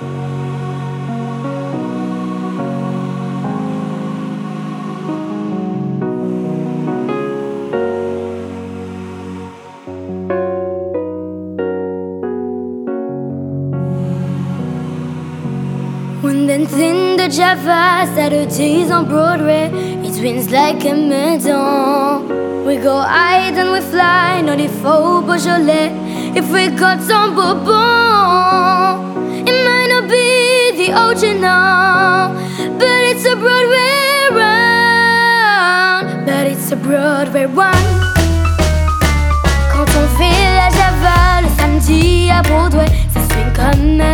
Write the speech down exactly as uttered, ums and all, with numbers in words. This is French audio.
When dancing the Java Saturdays on Broadway, it rings like a medal. We go high and we fly, not if oh Beaujolais. If we got some bourbon, it might not be the original, but it's a Broadway run. But it's a Broadway run. Quand on fait la Java le samedi à Broadway, ça swing comme